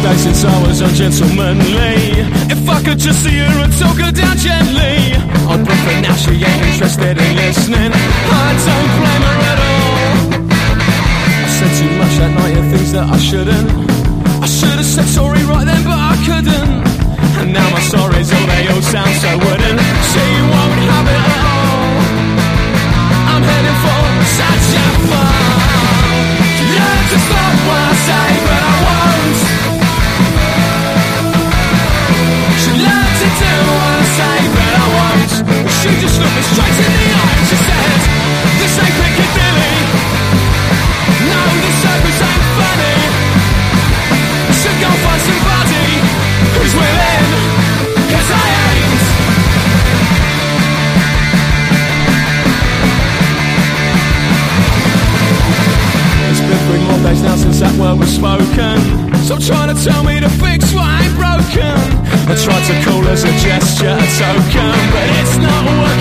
days since I was ungentlemanly. If I could just see her and talk her down gently, I'd prefer now she ain't interested in listening. I don't blame her at all. I said too much that night and things that I shouldn't. I should have said sorry right then, but I couldn't. And now my sorries, oh, they all sound so wooden. She won't have it at all. I'm heading for such a fall. Learn to stop what I say, but I won't. She learned to do what I say, but I won't. She just looked me straight in the eye and she said, this ain't Piccadilly. No, this service ain't funny. I should go find somebody who's willing, 'cause I ain't. It's been 3 more days now since that word was spoken. So trying to tell me to fix what ain't broken. I tried to call as a gesture, a token, but it's not working.